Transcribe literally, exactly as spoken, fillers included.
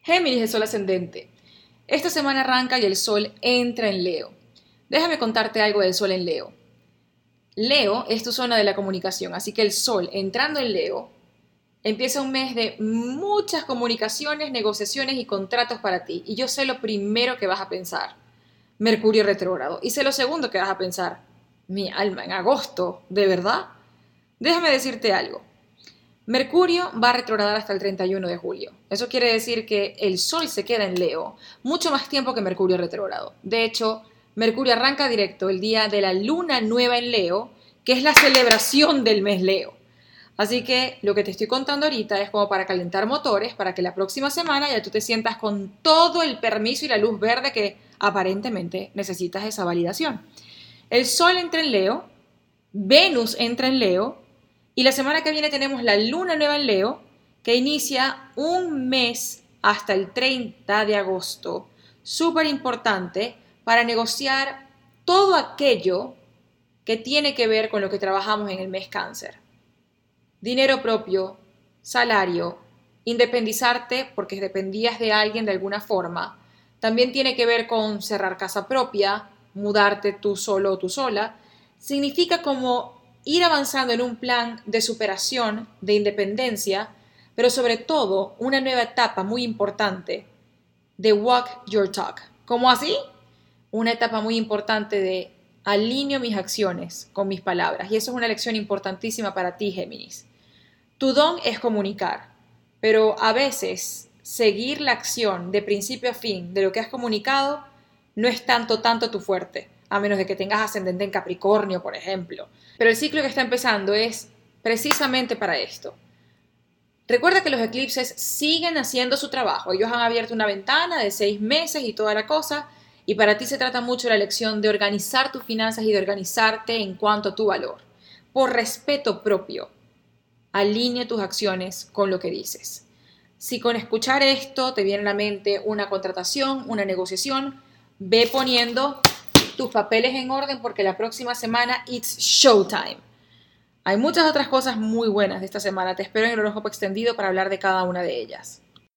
Géminis de Sol ascendente. Esta semana arranca y el Sol entra en Leo. Déjame contarte algo del Sol en Leo. Leo es tu zona de la comunicación, así que el Sol entrando en Leo empieza un mes de muchas comunicaciones, negociaciones y contratos para ti. Y yo sé lo primero que vas a pensar, Mercurio retrógrado. Y sé lo segundo que vas a pensar, mi alma, en agosto, ¿de verdad? Déjame decirte algo. Mercurio va a retrogradar hasta el treinta y uno de julio. Eso quiere decir que el Sol se queda en Leo mucho más tiempo que Mercurio retrógrado. De hecho, Mercurio arranca directo el día de la luna nueva en Leo, que es la celebración del mes Leo. Así que lo que te estoy contando ahorita es como para calentar motores, para que la próxima semana ya tú te sientas con todo el permiso y la luz verde que aparentemente necesitas esa validación. El Sol entra en Leo, Venus entra en Leo, y la semana que viene tenemos la luna nueva en Leo, que inicia un mes hasta el treinta de agosto, súper importante para negociar todo aquello que tiene que ver con lo que trabajamos en el mes Cáncer. Dinero propio, salario, independizarte porque dependías de alguien de alguna forma. También tiene que ver con cerrar casa propia, mudarte tú solo o tú sola. Significa como ir avanzando en un plan de superación, de independencia, pero sobre todo una nueva etapa muy importante de walk your talk. ¿Cómo así? Una etapa muy importante de alineo mis acciones con mis palabras. Y eso es una lección importantísima para ti, Géminis. Tu don es comunicar, pero a veces seguir la acción de principio a fin de lo que has comunicado no es tanto, tanto tu fuerte, a menos de que tengas ascendente en Capricornio, por ejemplo. Pero el ciclo que está empezando es precisamente para esto. Recuerda que los eclipses siguen haciendo su trabajo. Ellos han abierto una ventana de seis meses y toda la cosa, y para ti se trata mucho la lección de organizar tus finanzas y de organizarte en cuanto a tu valor. Por respeto propio, alinea tus acciones con lo que dices. Si con escuchar esto te viene a la mente una contratación, una negociación, ve poniendo tus papeles en orden porque la próxima semana it's showtime. Hay muchas otras cosas muy buenas de esta semana. Te espero en el horóscopo extendido para hablar de cada una de ellas.